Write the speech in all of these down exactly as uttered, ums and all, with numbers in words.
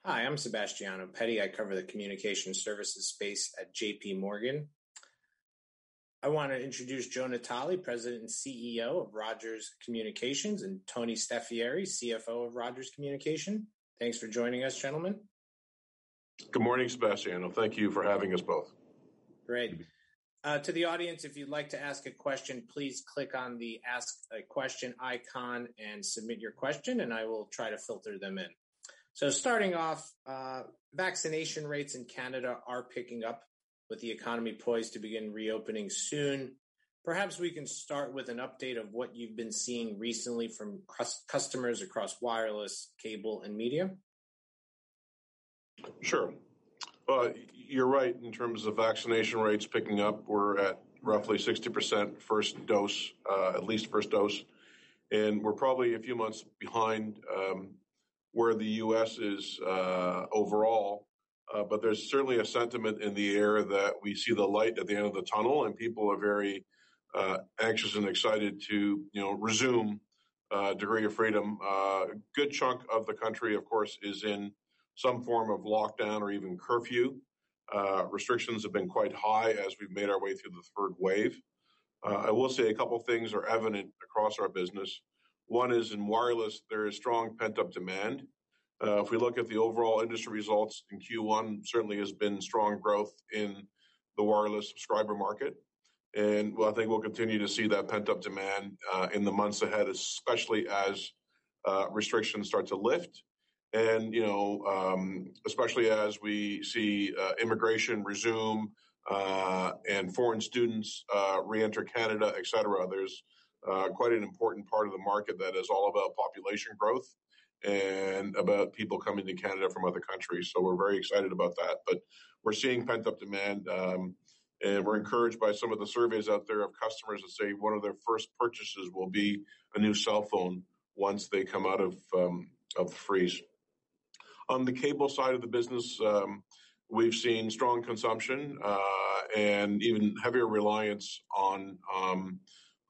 Hi, I'm Sebastiano Petty. I cover the communication services space at J P Morgan. I want to introduce Joe Natale, President and C E O of Rogers Communications, and Tony Staffieri, C F O of Rogers Communication. Thanks for joining us, gentlemen. Good morning, Sebastiano. Thank you for having us both. Great. Uh, to the audience, if you'd like to ask a question, please click on the Ask a Question icon and submit your question, and I will try to filter them in. So starting off, uh, vaccination rates in Canada are picking up, with the economy poised to begin reopening soon. Perhaps we can start with an update of what you've been seeing recently from customers across wireless, cable, and media. Sure. Uh, you're right in terms of vaccination rates picking up. We're at roughly sixty percent first dose, uh, at least first dose. And we're probably a few months behind um, where the U S is uh, overall. Uh, but there's certainly a sentiment in the air that we see the light at the end of the tunnel, and people are very uh, anxious and excited to, you know, resume a uh, degree of freedom. A uh, good chunk of the country, of course, is in some form of lockdown or even curfew. Uh, restrictions have been quite high as we've made our way through the third wave. Uh, I will say a couple things are evident across our business. One is in wireless, there is strong pent-up demand. Uh, if we look at the overall industry results in Q one, certainly has been strong growth in the wireless subscriber market. And well, I think we'll continue to see that pent-up demand uh, in the months ahead, especially as uh, restrictions start to lift. And, you know, um, especially as we see uh, immigration resume uh, and foreign students uh, re-enter Canada, et cetera, there's uh, quite an important part of the market that is all about population growth and about people coming to Canada from other countries. So we're very excited about that. But we're seeing pent-up demand, um, and we're encouraged by some of the surveys out there of customers that say one of their first purchases will be a new cell phone once they come out of, um, of the freeze. On the cable side of the business, um, we've seen strong consumption uh, and even heavier reliance on um,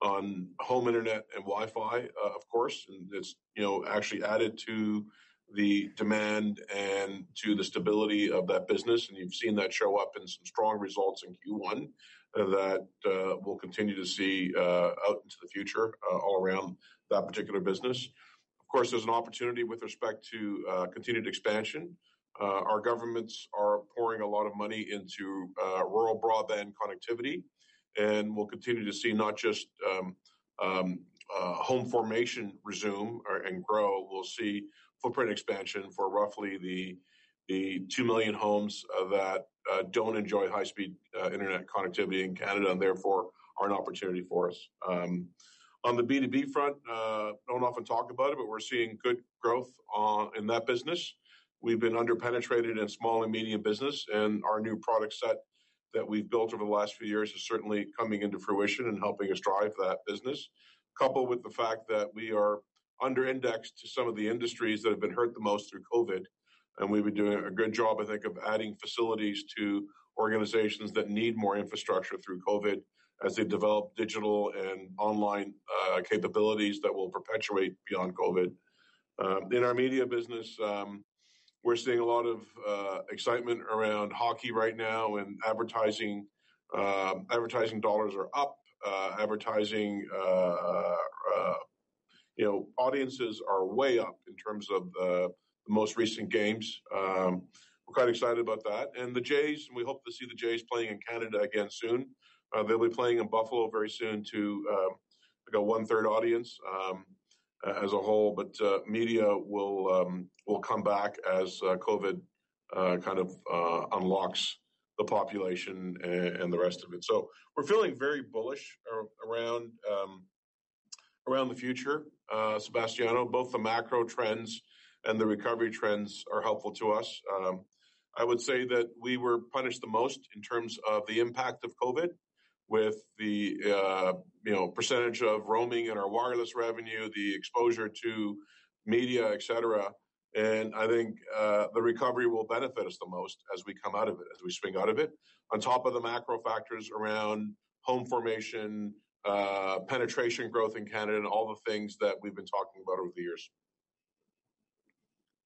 on home internet and Wi-Fi, uh, of course, and it's, you know, actually added to the demand and to the stability of that business. And you've seen that show up in some strong results in Q one uh, that uh, we'll continue to see uh, out into the future uh, all around that particular business. Of course, there's an opportunity with respect to uh, continued expansion. Uh, our governments are pouring a lot of money into uh, rural broadband connectivity, and we'll continue to see not just um, um, uh, home formation resume or, and grow. We'll see footprint expansion for roughly the the two million homes uh, that uh, don't enjoy high-speed uh, internet connectivity in Canada, and therefore are an opportunity for us. Um, On the B two B front, uh, don't often talk about it, but we're seeing good growth on, in that business. We've been underpenetrated in small and medium business, and our new product set that we've built over the last few years is certainly coming into fruition and helping us drive that business, coupled with the fact that we are under-indexed to some of the industries that have been hurt the most through COVID. And we've been doing a good job, I think, of adding facilities to organizations that need more infrastructure through COVID, as they develop digital and online uh, capabilities that will perpetuate beyond COVID. Um, in our media business, um, we're seeing a lot of uh, excitement around hockey right now, and advertising uh, advertising dollars are up. Uh, advertising, uh, uh, you know, audiences are way up in terms of the, the most recent games. Um, we're quite excited about that. And the Jays, we hope to see the Jays playing in Canada again soon. Uh, they'll be playing in Buffalo very soon to uh, like a one-third audience um, as a whole, but uh, media will um, will come back as uh, COVID uh, kind of uh, unlocks the population and, and the rest of it. So we're feeling very bullish around um, around the future, uh, Sebastiano. Both the macro trends and the recovery trends are helpful to us. Um, I would say that we were punished the most in terms of the impact of COVID, with the uh, you know percentage of roaming in our wireless revenue, the exposure to media, et cetera. And I think uh, the recovery will benefit us the most as we come out of it, as we swing out of it, on top of the macro factors around home formation, uh, penetration growth in Canada, and all the things that we've been talking about over the years.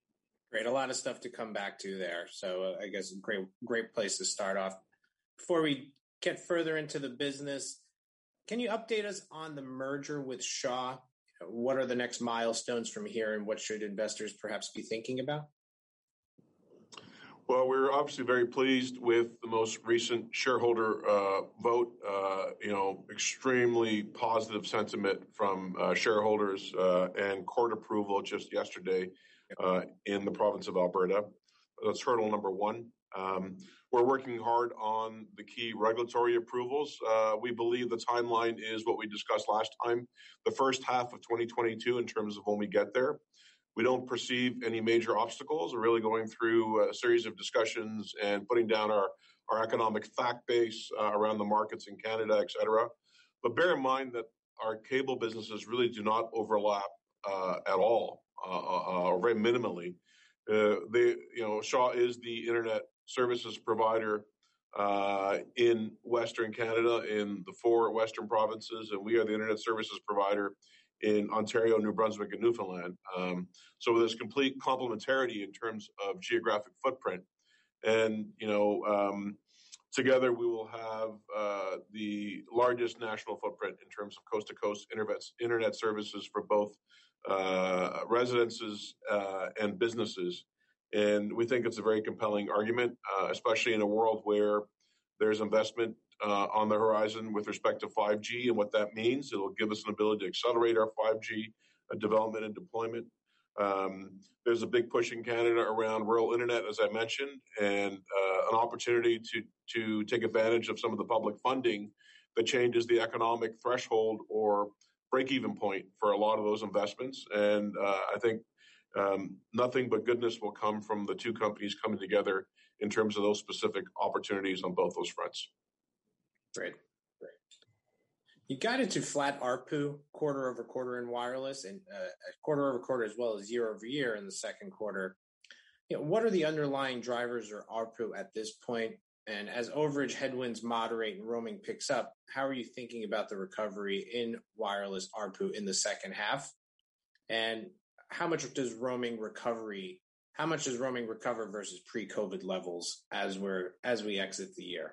Great. A lot of stuff to come back to there. So uh, I guess a great, great place to start off. Before we get further into the business, can you update us on the merger with Shaw? You know, what are the next milestones from here, and what should investors perhaps be thinking about? Well, we're obviously very pleased with the most recent shareholder uh, vote. Uh, you know, extremely positive sentiment from uh, shareholders uh, and court approval just yesterday uh, in the province of Alberta. That's hurdle number one. Um, we're working hard on the key regulatory approvals. Uh, we believe the timeline is what we discussed last time, the first half of twenty twenty-two in terms of when we get there. We don't perceive any major obstacles. We're really going through a series of discussions and putting down our, our economic fact base uh, around the markets in Canada, et cetera. But bear in mind that our cable businesses really do not overlap uh, at all, uh, uh, or very minimally. Uh, they, you know, Shaw is the internet services provider uh, in Western Canada, in the four Western provinces, and we are the internet services provider in Ontario, New Brunswick, and Newfoundland. Um, so there's complete complementarity in terms of geographic footprint. And, you know, um, together we will have uh, the largest national footprint in terms of coast-to-coast internet, internet services for both uh, residences uh, and businesses. And we think it's a very compelling argument, uh, especially in a world where there's investment Uh, on the horizon with respect to five G and what that means. It'll give us an ability to accelerate our five G uh, development and deployment. Um, there's a big push in Canada around rural internet, as I mentioned, and uh, an opportunity to to take advantage of some of the public funding that changes the economic threshold or break-even point for a lot of those investments. And uh, I think um, nothing but goodness will come from the two companies coming together in terms of those specific opportunities on both those fronts. Great. Great. You guided to flat A R P U quarter over quarter in wireless, and uh, quarter over quarter as well as year over year in the second quarter. You know, what are the underlying drivers or A R P U at this point? And as overage headwinds moderate and roaming picks up, how are you thinking about the recovery in wireless A R P U in the second half? And how much does roaming recovery? How much does roaming recover versus pre-COVID levels as we're as we exit the year?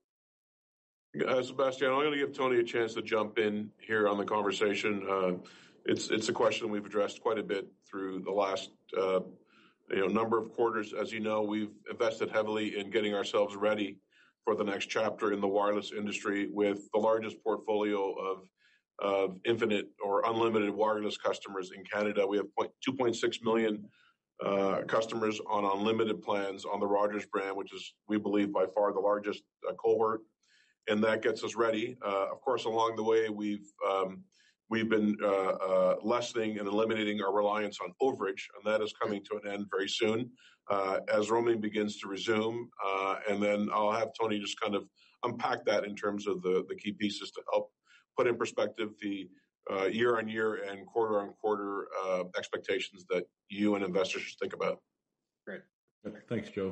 Uh, Sebastian, I'm going to give Tony a chance to jump in here on the conversation. Uh, it's it's a question we've addressed quite a bit through the last uh, you know number of quarters. As you know, we've invested heavily in getting ourselves ready for the next chapter in the wireless industry with the largest portfolio of of infinite or unlimited wireless customers in Canada. We have two point six million uh, customers on unlimited plans on the Rogers brand, which is, we believe, by far the largest uh, cohort. And that gets us ready. Uh, of course, along the way, we've um, we've been uh, uh, lessening and eliminating our reliance on overage, and that is coming to an end very soon uh, as roaming begins to resume. Uh, and then I'll have Tony just kind of unpack that in terms of the, the key pieces to help put in perspective the uh, year-on-year and quarter-on-quarter uh, expectations that you and investors should think about. Great. Thanks, Joe.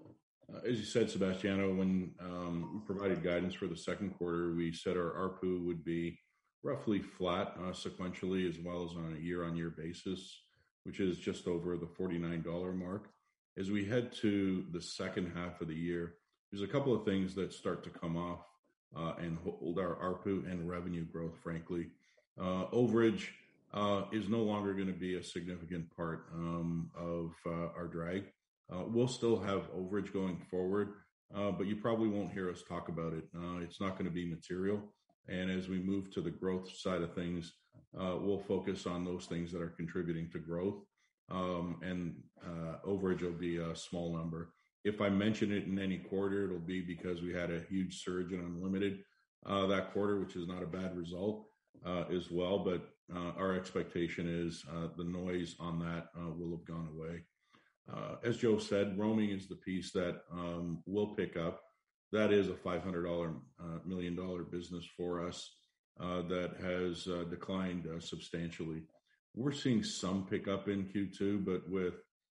Uh, as you said, Sebastiano, when um, we provided guidance for the second quarter, we said our A R P U would be roughly flat uh, sequentially as well as on a year-on-year basis, which is just over the forty-nine dollars mark. As we head to the second half of the year, there's a couple of things that start to come off uh, and hold our A R P U and revenue growth, frankly. Uh, overage uh, is no longer going to be a significant part um, of uh, our drag. Uh, we'll still have overage going forward, uh, but you probably won't hear us talk about it. Uh, it's not going to be material. And as we move to the growth side of things, uh, we'll focus on those things that are contributing to growth. Um, and uh, overage will be a small number. If I mention it in any quarter, it'll be because we had a huge surge in unlimited uh, that quarter, which is not a bad result uh, as well. But uh, our expectation is uh, the noise on that uh, will have gone away. Uh, as Joe said, roaming is the piece that um, will pick up. That is a five hundred uh, million dollars business for us uh, that has uh, declined uh, substantially. We're seeing some pickup in Q two, but with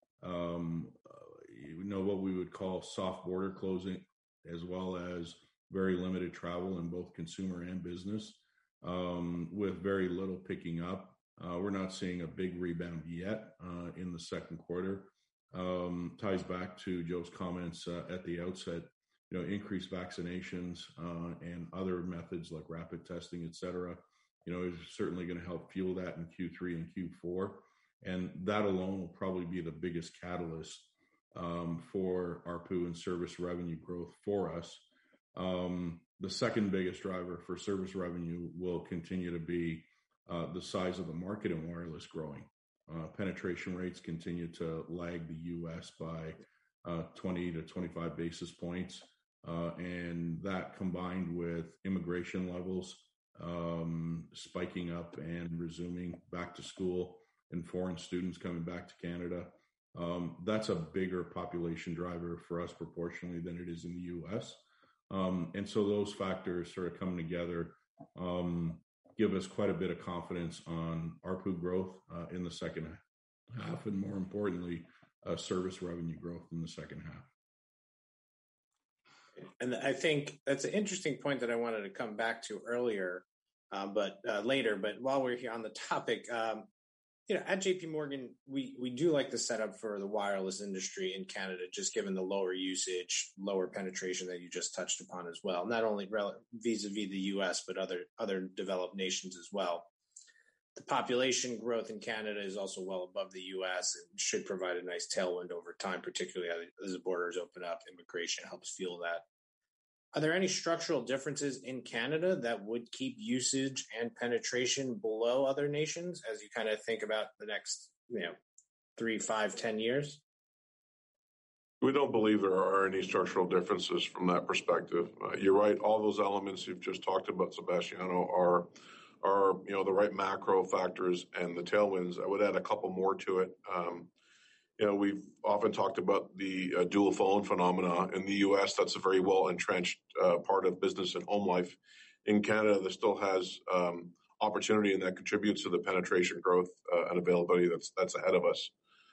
um, you know what we would call soft border closing, as well as very limited travel in both consumer and business, um, with very little picking up. Uh, we're not seeing a big rebound yet uh, in the second quarter. um, ties back to Joe's comments uh, at the outset. You know, increased vaccinations uh, and other methods like rapid testing, et cetera, you know, is certainly going to help fuel that in Q three and Q four. And that alone will probably be the biggest catalyst um, for A R P U and service revenue growth for us. Um, the second biggest driver for service revenue will continue to be uh, the size of the market in wireless growing. Uh, penetration rates continue to lag the U S by uh, twenty to twenty-five basis points. Uh, and that combined with immigration levels um, spiking up and resuming back to school and foreign students coming back to Canada, um, that's a bigger population driver for us proportionally than it is in the U S. Um, and so those factors sort of coming together um, give us quite a bit of confidence on A R P U growth uh, in the second half, and more importantly, uh, service revenue growth in the second half. And I think that's an interesting point that I wanted to come back to earlier, um, but uh, later. But while we're here on the topic, um, you know, at J P Morgan, we we do like the setup for the wireless industry in Canada, just given the lower usage, lower penetration that you just touched upon as well. Not only rel- vis-a-vis the U S, but other other developed nations as well. The population growth in Canada is also well above the U S and should provide a nice tailwind over time, particularly as the borders open up. Immigration helps fuel that. Are there any structural differences in Canada that would keep usage and penetration below other nations as you kind of think about the next, you know, three, five, ten years? We don't believe there are any structural differences from that perspective. Uh, you're right. All those elements you've just talked about, Sebastiano, are are, you know, the right macro factors and the tailwinds. I would add a couple more to it. Um, you know, we've often talked about the uh, dual phone phenomena in the U S. That's a very well entrenched uh, part of business and home life. In Canada, there still has um, opportunity, and that contributes to the penetration growth uh, and availability that's that's ahead of us.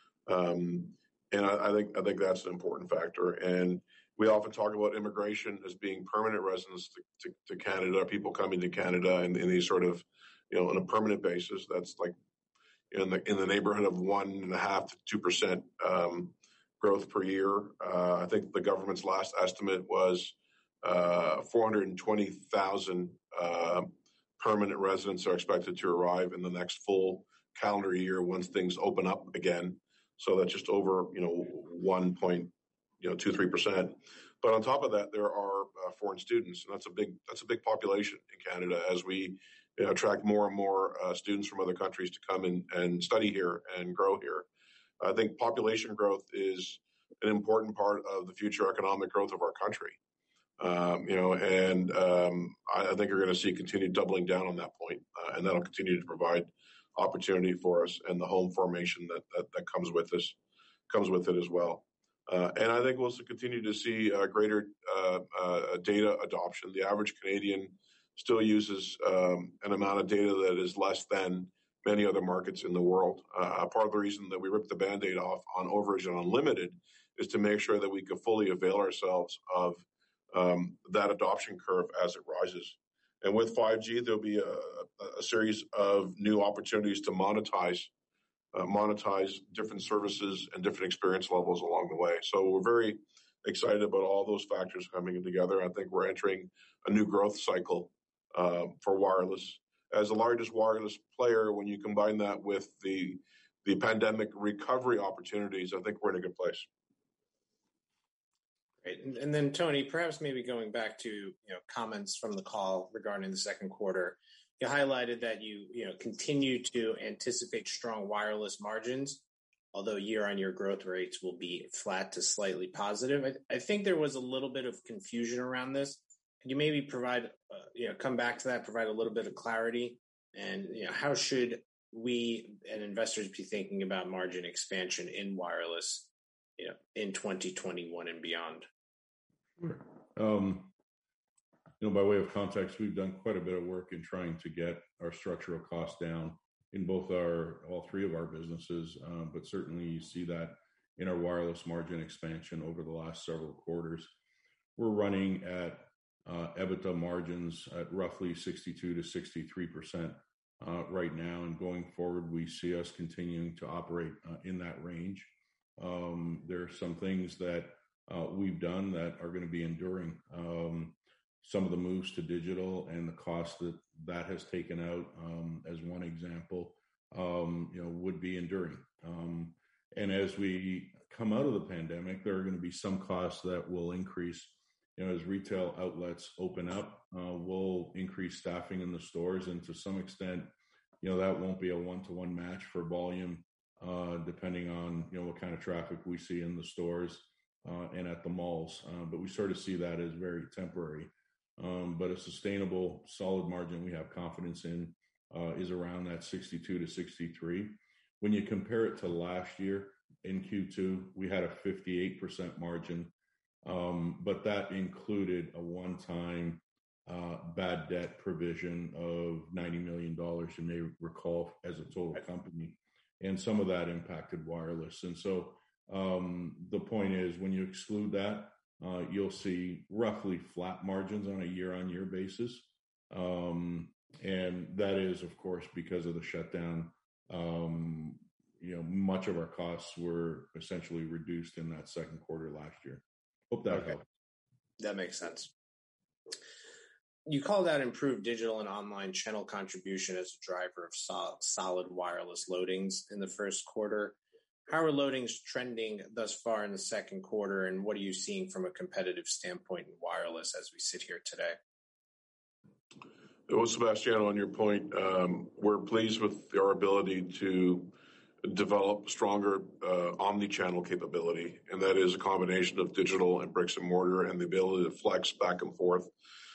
Um, and I, I think I think that's an important factor. And we often talk about immigration as being permanent residents to, to, to Canada, people coming to Canada in, in these sort of, you know, on a permanent basis. That's like in the in the neighborhood of one and a half to two percent um, growth per year. Uh, I think the government's last estimate was uh, four hundred twenty thousand uh, permanent residents are expected to arrive in the next full calendar year once things open up again. So that's just over, you know, one point, you know, two three percent. But on top of that, there are uh, foreign students, and that's a big that's a big population in Canada as we, you know, attract more and more uh, students from other countries to come in and study here and grow here. I think population growth is an important part of the future economic growth of our country. Um, you know, and um, I, I think you're going to see continued doubling down on that point, uh, and that'll continue to provide opportunity for us and the home formation that that, that comes with this comes with it as well. Uh, and I think we'll continue to see uh, greater uh, uh, data adoption. The average Canadian still uses um, an amount of data that is less than many other markets in the world. Uh, part of the reason that we ripped the Band-Aid off on overage and unlimited is to make sure that we can fully avail ourselves of um, that adoption curve as it rises. And with five G, there'll be a, a series of new opportunities to monetize uh, monetize different services and different experience levels along the way. So we're very excited about all those factors coming together. I think we're entering a new growth cycle uh, for wireless. As the largest wireless player, when you combine that with the the pandemic recovery opportunities, I think we're in a good place. Great. And, and then, Tony, perhaps maybe going back to, you know, comments from the call regarding the second quarter, you highlighted that you, you know, continue to anticipate strong wireless margins, although year-on-year growth rates will be flat to slightly positive. I, I think there was a little bit of confusion around this. Could you maybe provide, uh, you know, come back to that, provide a little bit of clarity, and, you know, how should we and investors be thinking about margin expansion in wireless, you know, in twenty twenty-one and beyond? Sure. Um, you know, by way of context, we've done quite a bit of work in trying to get our structural costs down in both our, all three of our businesses, um, but certainly you see that in our wireless margin expansion over the last several quarters. We're running at uh, EBITDA margins at roughly sixty-two to sixty-three percent uh, right now, and going forward, we see us continuing to operate uh, in that range. Um, there are some things that uh, we've done that are going to be enduring. Um, some of the moves to digital and the cost that that has taken out, um, as one example, um, you know, would be enduring. Um, and as we come out of the pandemic, there are going to be some costs that will increase. You know, as retail outlets open up, uh, we'll increase staffing in the stores, and to some extent, you know, that won't be a one-to-one match for volume, uh, depending on, you know, what kind of traffic we see in the stores uh, and at the malls. Uh, but we sort of see that as very temporary. Um, but a sustainable, solid margin we have confidence in uh, is around that sixty-two to sixty-three. When you compare it to last year in Q two, we had a fifty-eight percent margin, um, but that included a one-time uh, bad debt provision of ninety million dollars, you may recall, as a total company. And some of that impacted wireless. And so um, the point is, when you exclude that, uh, you'll see roughly flat margins on a year-on-year basis. Um, and that is, of course, because of the shutdown. Um, you know, much of our costs were essentially reduced in that second quarter last year. Hope that okay. helps. That makes sense. You call that improved digital and online channel contribution as a driver of sol- solid wireless loadings in the first quarter. How are loadings trending thus far in the second quarter, and what are you seeing from a competitive standpoint in wireless as we sit here today? Well, Sebastiano, on your point, um, we're pleased with our ability to develop stronger uh, omni-channel capability, and that is a combination of digital and bricks and mortar and the ability to flex back and forth.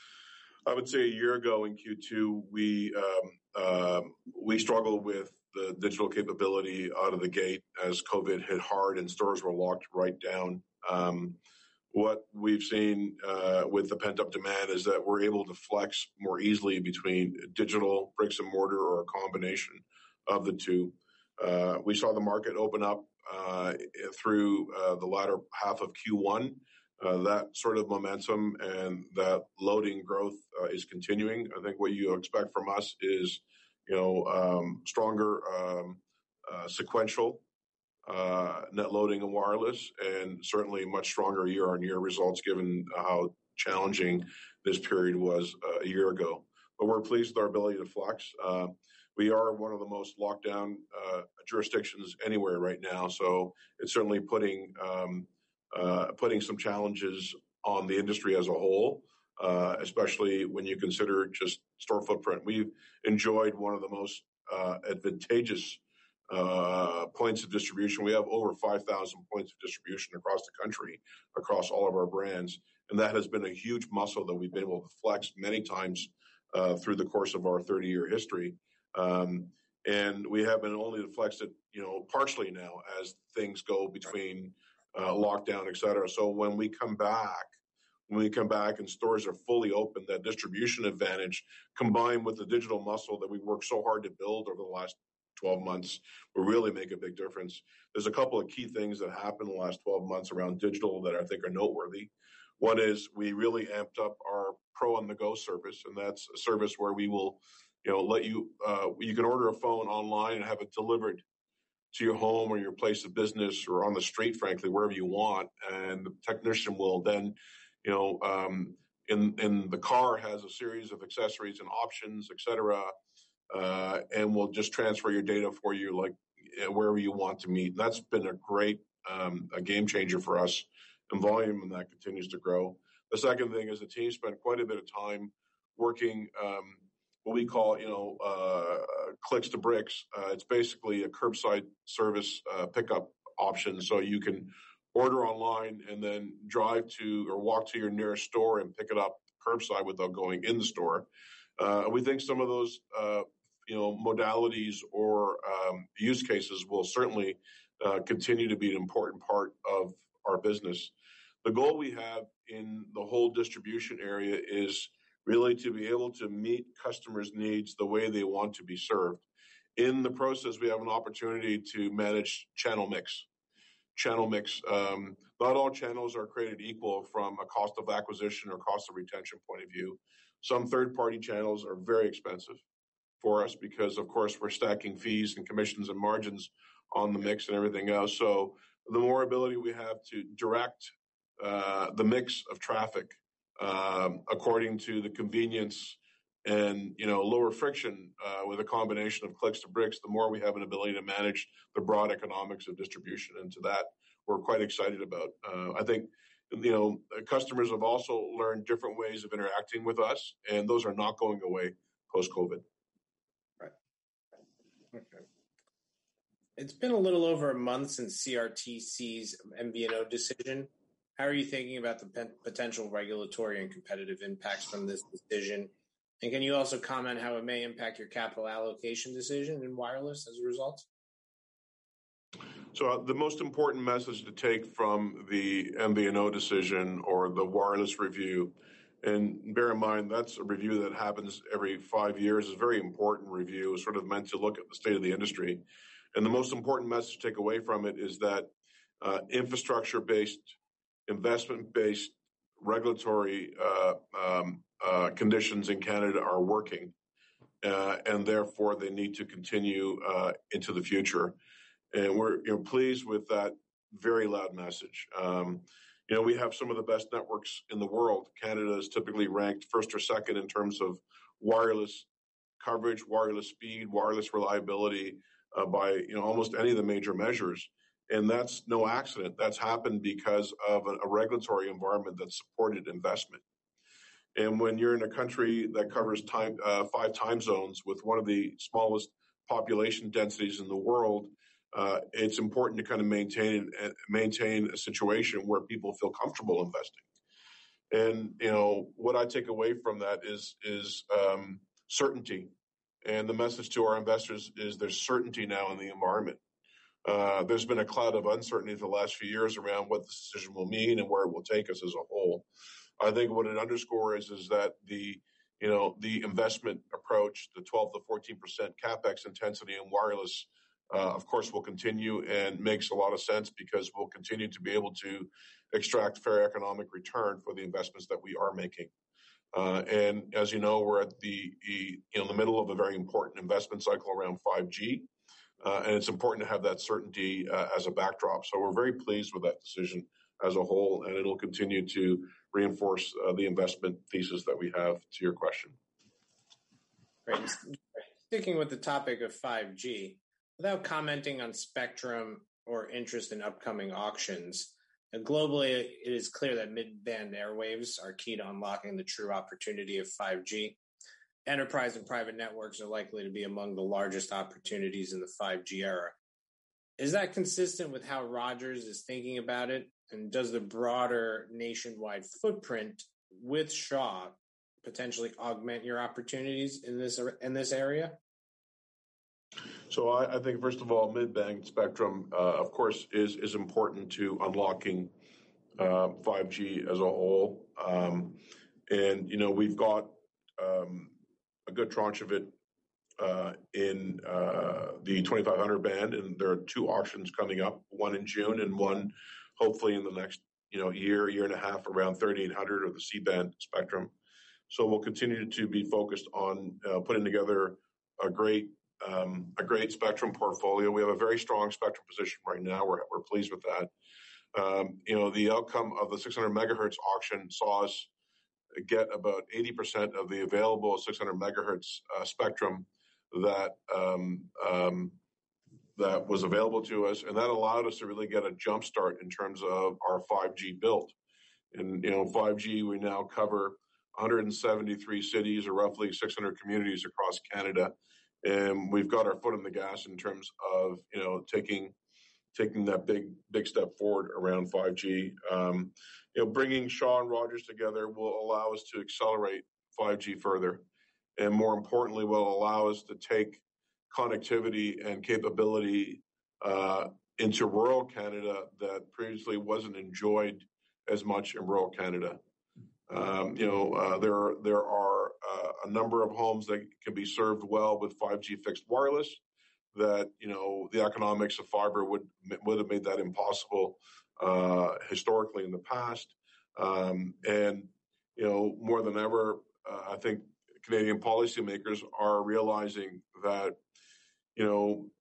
I would say a year ago in Q two, we um, uh, we struggled with the digital capability out of the gate as COVID hit hard and stores were locked right down. Um, what we've seen uh, with the pent-up demand is that we're able to flex more easily between digital, bricks and mortar, or a combination of the two. Uh, we saw the market open up uh, through uh, the latter half of Q one. Uh, that sort of momentum and that loading growth uh, is continuing. I think what you expect from us is, you know, um, stronger um, uh, sequential uh, net loading and wireless, and certainly much stronger year-on-year results given how challenging this period was uh, a year ago. But we're pleased with our ability to flex. Uh, we are one of the most locked down uh, jurisdictions anywhere right now, so it's certainly putting um, uh, putting some challenges on the industry as a whole, uh, especially when you consider just store footprint. We've enjoyed one of the most uh, advantageous uh, points of distribution. We have over five thousand points of distribution across the country, across all of our brands. And that has been a huge muscle that we've been able to flex many times uh, through the course of our thirty-year history. Um, and we have been only to flex it, you know, partially now as things go between uh, lockdown, et cetera. So when we come back, when we come back and stores are fully open, that distribution advantage combined with the digital muscle that we worked so hard to build over the last twelve months will really make a big difference. There's a couple of key things that happened in the last twelve months around digital that I think are noteworthy. One is we really amped up our Pro on the Go service, and that's a service where we will, you know, let you, uh, you can order a phone online and have it delivered to your home or your place of business or on the street, frankly, wherever you want. And the technician will then, you know, um, in, in the car has a series of accessories and options, et cetera, uh, and will just transfer your data for you, like wherever you want to meet. And that's been a great, um, a game changer for us in volume, and that continues to grow. The second thing is the team spent quite a bit of time working, um, what we call, you know, uh, clicks to bricks. Uh, it's basically a curbside service uh, pickup option. So you can order online and then drive to or walk to your nearest store and pick it up curbside without going in the store. Uh, we think some of those, uh, you know, modalities or um, use cases will certainly uh, continue to be an important part of our business. The goal we have in the whole distribution area is really to be able to meet customers' needs the way they want to be served. In the process, we have an opportunity to manage channel mix. Channel mix. Um, not all channels are created equal from a cost of acquisition or cost of retention point of view. Some third-party channels are very expensive for us because, of course, we're stacking fees and commissions and margins on the mix and everything else. So the more ability we have to direct uh, the mix of traffic um, according to the convenience and, you know, lower friction uh, with a combination of clicks to bricks, the more we have an ability to manage the broad economics of distribution. And to that, we're quite excited about. Uh, I think, you know, customers have also learned different ways of interacting with us, and those are not going away post-COVID. Right. Okay. It's been a little over a month since C R T C's M V N O decision. How are you thinking about the p- potential regulatory and competitive impacts from this decision? And can you also comment how it may impact your capital allocation decision in wireless as a result? So uh, the most important message to take from the M V N O decision or the wireless review, and bear in mind that's a review that happens every five years, is a very important review, sort of meant to look at the state of the industry. And the most important message to take away from it is that uh, infrastructure-based, investment-based regulatory uh, um, uh, conditions in Canada are working, uh, and therefore they need to continue uh, into the future. And we're you know, pleased with that very loud message. Um, you know, we have some of the best networks in the world. Canada is typically ranked first or second in terms of wireless coverage, wireless speed, wireless reliability uh, by you know almost any of the major measures. And that's no accident. That's happened because of a, a regulatory environment that supported investment. And when you're in a country that covers time, uh, five time zones with one of the smallest population densities in the world, uh, it's important to kind of maintain uh, maintain a situation where people feel comfortable investing. And you know what I take away from that is is um, certainty. And the message to our investors is there's certainty now in the environment. Uh, there's been a cloud of uncertainty for the last few years around what this decision will mean and where it will take us as a whole. I think what it underscores is that the, you know, the investment approach, the twelve to fourteen percent capex intensity in wireless, uh, of course, will continue and makes a lot of sense because we'll continue to be able to extract fair economic return for the investments that we are making. Uh, and as you know, we're at the, you know, the middle of a very important investment cycle around five G. Uh, and it's important to have that certainty uh, as a backdrop. So we're very pleased with that decision as a whole, and it'll continue to reinforce uh, the investment thesis that we have to your question. Great. Sticking with the topic of five G, without commenting on spectrum or interest in upcoming auctions, and globally, it is clear that mid-band airwaves are key to unlocking the true opportunity of five G. Enterprise and private networks are likely to be among the largest opportunities in the five G era. Is that consistent with how Rogers is thinking about it? And does the broader nationwide footprint with Shaw potentially augment your opportunities in this in this area? So I, I think, first of all, mid-band spectrum, uh, of course, is is important to unlocking uh, five G as a whole. Um, and, you know, we've got um, a good tranche of it uh, in uh, the twenty-five hundred band, and there are two auctions coming up, one in June and one hopefully in the next you know year, year and a half around thirty-eight hundred or the C-band spectrum. So we'll continue to be focused on uh, putting together a great um, a great spectrum portfolio. We have a very strong spectrum position right now. We're we're pleased with that. Um, you know, the outcome of the six hundred megahertz auction saw us get about eighty percent of the available six hundred megahertz uh, spectrum that um, um, that was available to us, and that allowed us to really get a jump start in terms of our five G build. And you know, five G, we now cover one hundred seventy-three cities or roughly six hundred communities across Canada, and we've got our foot on the gas in terms of you know taking taking that big big step forward around five G. Um, you know, bringing Shaw and Rogers together will allow us to accelerate five G further, and more importantly, will allow us to take connectivity and capability uh, into rural Canada that previously wasn't enjoyed as much in rural Canada. Um, you know, uh, there are, there are uh, a number of homes that can be served well with five G fixed wireless. That you know the economics of fiber would would have made that impossible uh, historically in the past, um, and you know more than ever, uh, I think Canadian policymakers are realizing that you know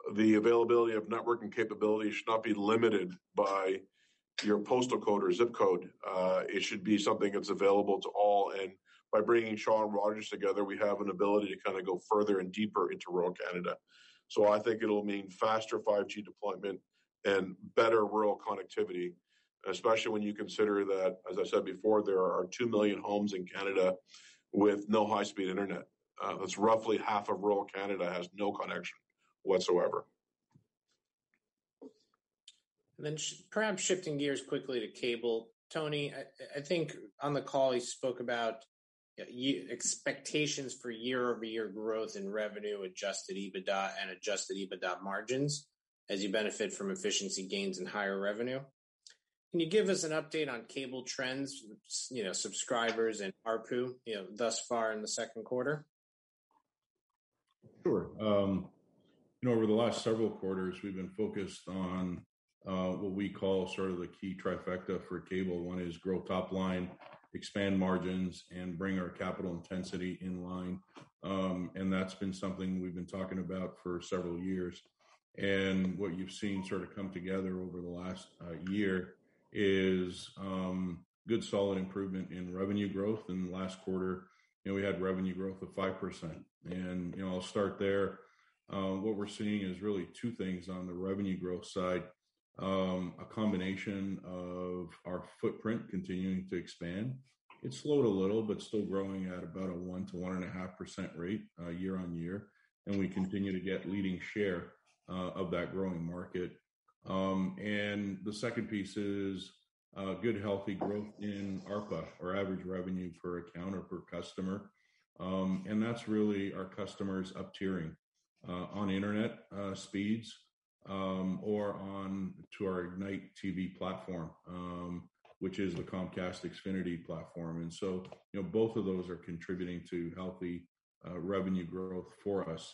the availability of networking capability should not be limited by your postal code or zip code. Uh, it should be something that's available to all. And by bringing Shaw and Rogers together, we have an ability to kind of go further and deeper into rural Canada. So I think it'll mean faster five G deployment and better rural connectivity, especially when you consider that, as I said before, there are two million homes in Canada with no high-speed internet. Uh, that's roughly half of rural Canada has no connection whatsoever. And then sh- perhaps shifting gears quickly to cable, Tony, I, I think on the call he spoke about you know, expectations for year-over-year growth in revenue, adjusted EBITDA, and adjusted EBITDA margins as you benefit from efficiency gains and higher revenue. Can you give us an update on cable trends, you know, subscribers and A R P U, you know, thus far in the second quarter? Sure. Um, you know, over the last several quarters, we've been focused on uh, what we call sort of the key trifecta for cable. One is grow top line, expand margins, and bring our capital intensity in line. Um, and that's been something we've been talking about for several years. And what you've seen sort of come together over the last uh, year is um, good, solid improvement in revenue growth. In the last quarter, you know, we had revenue growth of five percent. And, you know, I'll start there. Uh, what we're seeing is really two things on the revenue growth side. Um, a combination of our footprint continuing to expand. It slowed a little, but still growing at about a one to one and a half percent rate uh, year on year. And we continue to get leading share uh, of that growing market. Um, and the second piece is uh, good, healthy growth in A R P A, or average revenue per account or per customer. Um, and that's really our customers up tiering uh, on internet uh, speeds um, or on to our Ignite T V platform, um, which is the Comcast Xfinity platform. And so, you know, both of those are contributing to healthy uh, revenue growth for us.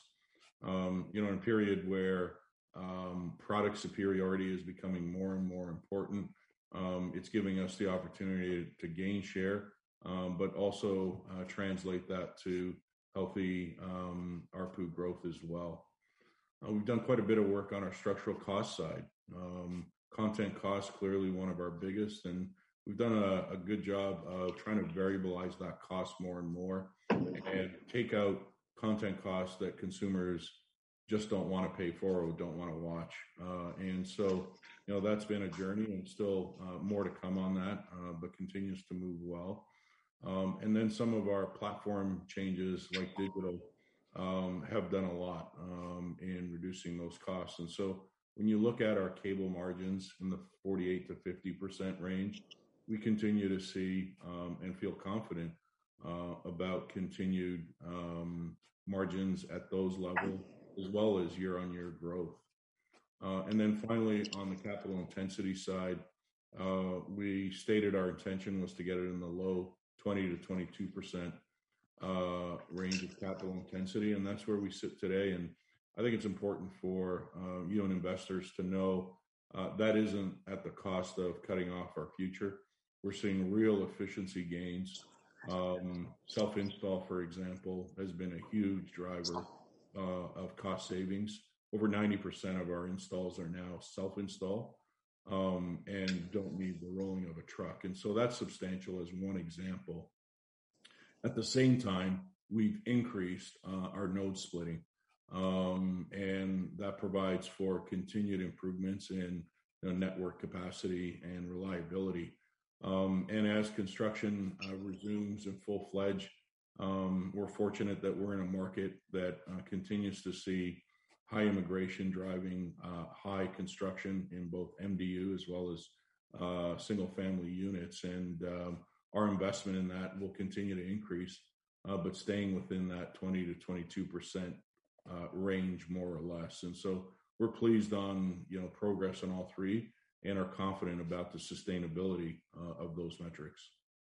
Um, you know, in a period where um, product superiority is becoming more and more important, um, it's giving us the opportunity to, to gain share, um, but also uh, translate that to healthy um, A R P U growth as well. Uh, we've done quite a bit of work on our structural cost side. Um, content costs, clearly one of our biggest, and we've done a, a good job of trying to variabilize that cost more and more and take out content costs that consumers just don't want to pay for or don't want to watch. Uh, and so, you know, that's been a journey and still uh, more to come on that, uh, but continues to move well. Um, and then some of our platform changes like digital um, have done a lot um, in reducing those costs. And so when you look at our cable margins in the forty-eight to fifty percent range, we continue to see um, and feel confident uh, about continued um, margins at those levels, as well as year-on-year growth. Uh, and then finally, on the capital intensity side, uh, we stated our intention was to get it in the low twenty to twenty-two percent uh, range of capital intensity, and that's where we sit today. And I think it's important for uh, you and investors to know uh, that isn't at the cost of cutting off our future. We're seeing real efficiency gains. Um, self-install, for example, has been a huge driver uh, of cost savings. Over ninety percent of our installs are now self-install um, and don't need the rolling of a truck. And so that's substantial as one example. At the same time, we've increased uh, our node splitting, um, and that provides for continued improvements in you know, network capacity and reliability. Um, and as construction uh, resumes in full-fledged, um, we're fortunate that we're in a market that uh, continues to see high immigration driving uh, high construction in both M D U as well as uh, single-family units. And um, our investment in that will continue to increase, uh, but staying within that twenty to twenty-two percent uh, range, more or less. And so we're pleased on you know progress on all three, and are confident about the sustainability uh, of those metrics.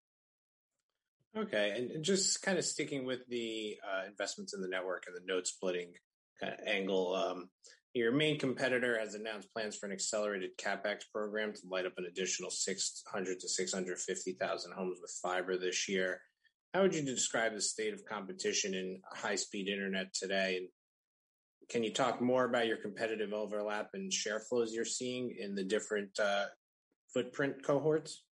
Okay, and just kind of sticking with the uh, investments in the network and the node splitting kind of angle, um, your main competitor has announced plans for an accelerated CapEx program to light up an additional six hundred to six hundred fifty thousand homes with fiber this year. How would you describe the state of competition in high-speed internet today? And can you talk more about your competitive overlap and share flows you're seeing in the different uh, footprint cohorts?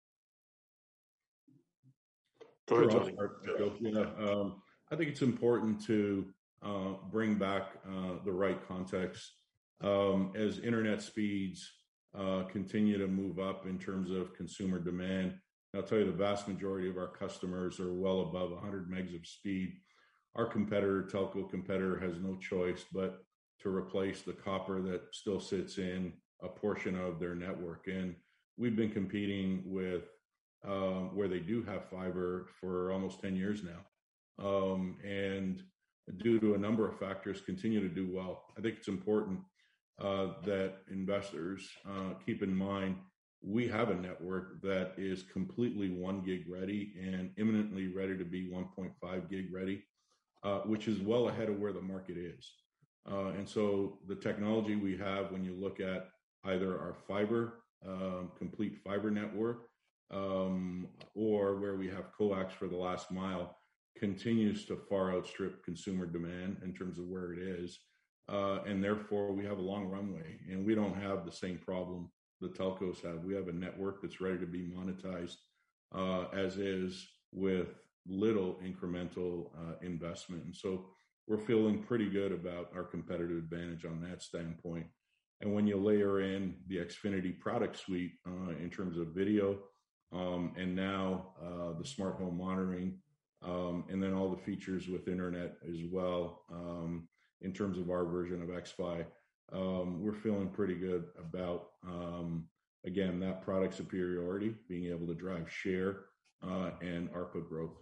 Go ahead, Sure, Tony. I'll yeah, um, I think it's important to uh, bring back uh, the right context um, as internet speeds uh, continue to move up in terms of consumer demand. I'll tell you, the vast majority of our customers are well above one hundred megs of speed. Our competitor, telco competitor, has no choice but to replace the copper that still sits in a portion of their network. And we've been competing with um, where they do have fiber for almost ten years now. Um, and due to a number of factors, continue to do well. I think it's important uh, that investors uh, keep in mind we have a network that is completely one gig ready and imminently ready to be one point five gig ready, uh, which is well ahead of where the market is. Uh, and so the technology we have, when you look at either our fiber, um, complete fiber network, um, or where we have coax for the last mile, continues to far outstrip consumer demand in terms of where it is. Uh, and therefore, we have a long runway, and we don't have the same problem the telcos have. We have a network that's ready to be monetized uh, as is, with little incremental uh, investment. And so we're feeling pretty good about our competitive advantage on that standpoint. And when you layer in the Xfinity product suite uh, in terms of video, um, and now uh, the smart home monitoring, um, and then all the features with internet as well, um, in terms of our version of xFi, um, we're feeling pretty good about, um, again, that product superiority, being able to drive share uh, and ARPA growth.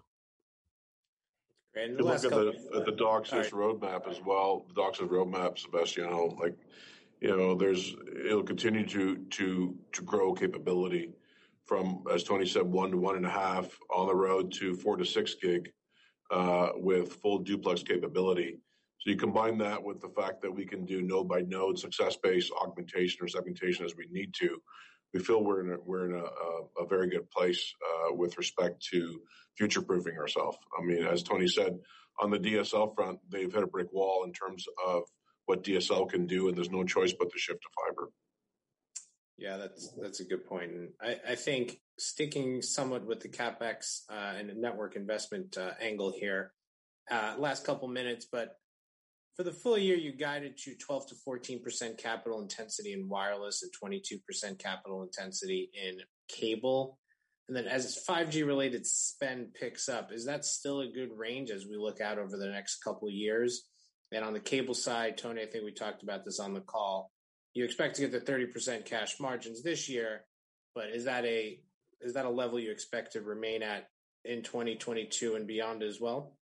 And If the you last look at couple, the, at the DOCSIS right. roadmap as well, the DOCSIS roadmap, Sebastiano, like, you know, there's, it'll continue to, to, to grow capability from, as Tony said, one to one and a half on the road to four to six gig uh, with full duplex capability. So you combine that with the fact that we can do node by node success-based augmentation or segmentation as we need to. We feel we're in a, we're in a, a, a very good place uh, with respect to future-proofing ourselves. I mean, as Tony said, on the D S L front, they've hit a brick wall in terms of what D S L can do, and there's no choice but to shift to fiber. Yeah, that's that's a good point. And I, I think sticking somewhat with the CapEx uh, and the network investment uh, angle here, uh, last couple minutes, but for the full year, you guided to twelve to fourteen percent capital intensity in wireless and twenty-two percent capital intensity in cable. And then as five G related spend picks up, is that still a good range as we look out over the next couple of years? And on the cable side, Tony, I think we talked about this on the call. You expect to get the thirty percent cash margins this year, but is that a is that a level you expect to remain at in twenty twenty-two and beyond as well?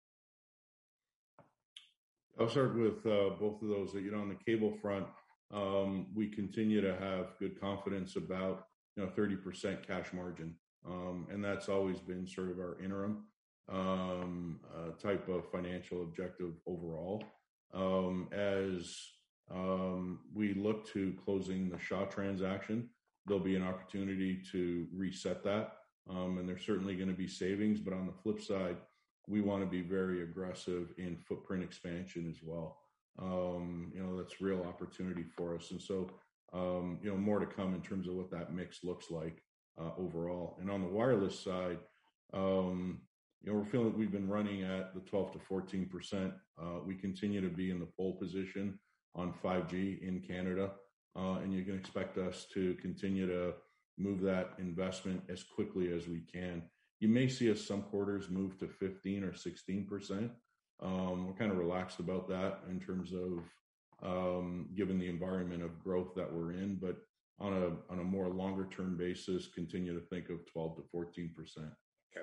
I'll start with uh, both of those. You know, on the cable front, um, we continue to have good confidence about, you know, thirty percent cash margin. Um, and that's always been sort of our interim um, uh, type of financial objective overall. Um, as um, we look to closing the Shaw transaction, there'll be an opportunity to reset that. Um, and there's certainly going to be savings. But on the flip side, we want to be very aggressive in footprint expansion as well. Um, you know, that's real opportunity for us. And so, um, you know, more to come in terms of what that mix looks like uh, overall. And on the wireless side, um, you know, we're feeling we've been running at the twelve to fourteen percent. Uh, we continue to be in the pole position on five G in Canada. Uh, and you can expect us to continue to move that investment as quickly as we can. You may see us some quarters move to fifteen or sixteen percent. Um, we're kind of relaxed about that in terms of um, given the environment of growth that we're in, but on a on a more longer term basis, continue to think of twelve to fourteen percent. Okay.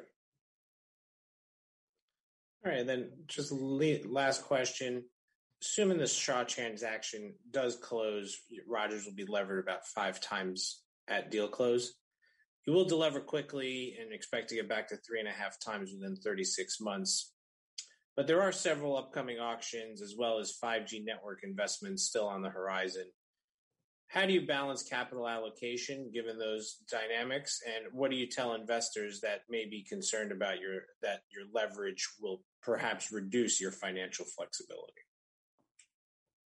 All right, then just last question. Assuming the Shaw transaction does close, Rogers will be levered about five times at deal close. You will delever quickly and expect to get back to three and a half times within thirty-six months. But there are several upcoming auctions as well as five G network investments still on the horizon. How do you balance capital allocation given those dynamics? And what do you tell investors that may be concerned about your that your leverage will perhaps reduce your financial flexibility?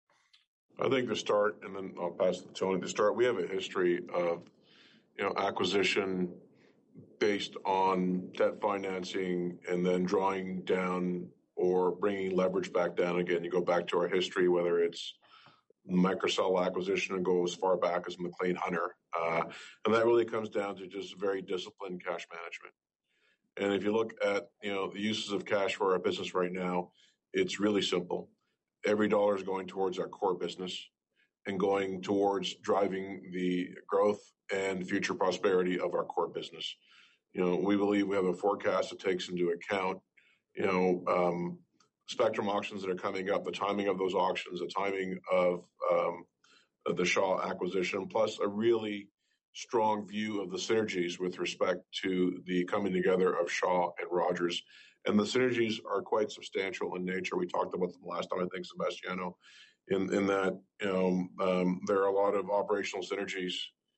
I think to start, and then I'll pass it to Tony. To start, we have a history of, you know, acquisition based on debt financing and then drawing down or bringing leverage back down again. You go back to our history, whether it's Microcell acquisition and go as far back as McLean Hunter. Uh, and that really comes down to just very disciplined cash management. And if you look at, you know, the uses of cash for our business right now, it's really simple. Every dollar is going towards our core business and going towards driving the growth and future prosperity of our core business. You know, we believe we have a forecast that takes into account, you know, um, spectrum auctions that are coming up, the timing of those auctions, the timing of, um, of the Shaw acquisition, plus a really strong view of the synergies with respect to the coming together of Shaw and Rogers. And the synergies are quite substantial in nature. We talked about them last time, I think, Sebastiano, in, in that, you know, um, there are a lot of operational synergies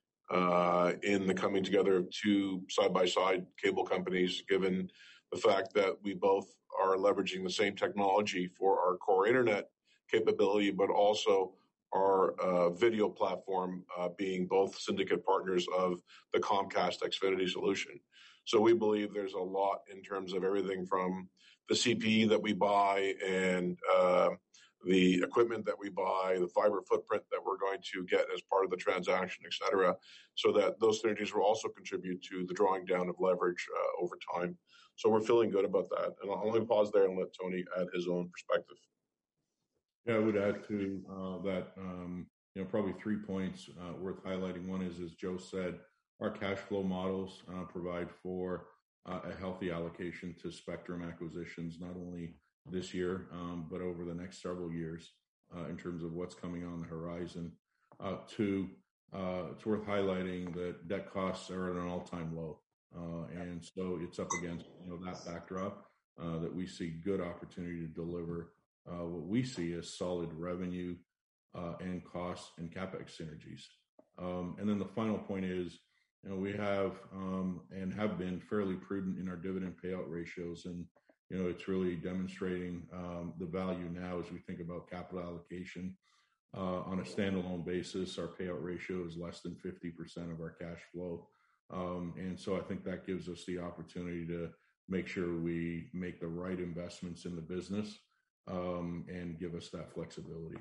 uh, in the coming together of two side-by-side cable companies, given the fact that we both are leveraging the same technology for our core internet capability, but also our uh, video platform uh, being both syndicate partners of the Comcast Xfinity solution. So we believe there's a lot in terms of everything from the C P E that we buy and uh, the equipment that we buy, the fiber footprint that we're going to get as part of the transaction, et cetera, so that those synergies will also contribute to the drawing down of leverage uh, over time. So we're feeling good about that. And I'll only pause there and let Tony add his own perspective. Yeah, I would add to uh, that, um, you know, probably three points uh, worth highlighting. One is, as Joe said, our cash flow models uh, provide for uh, a healthy allocation to spectrum acquisitions, not only this year, um, but over the next several years uh, in terms of what's coming on the horizon. Uh, two, uh, it's worth highlighting that debt costs are at an all-time low. Uh, and so it's up against, you know, that backdrop uh, that we see good opportunity to deliver Uh, what we see as solid revenue uh, and cost and CapEx synergies. Um, and then the final point is, you know, we have um, and have been fairly prudent in our dividend payout ratios. And, you know, it's really demonstrating um, the value now as we think about capital allocation. Uh, on a standalone basis, our payout ratio is less than fifty percent of our cash flow. Um, and so I think that gives us the opportunity to make sure we make the right investments in the business Um, and give us that flexibility.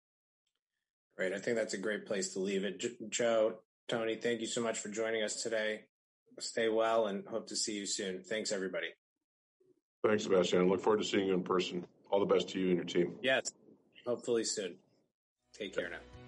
Great. I think that's a great place to leave it. J- Joe, Tony, thank you so much for joining us today. Stay well and hope to see you soon. Thanks, everybody. Thanks, Sebastian. I look forward to seeing you in person. All the best to you and your team. Yes, hopefully soon. Take care now.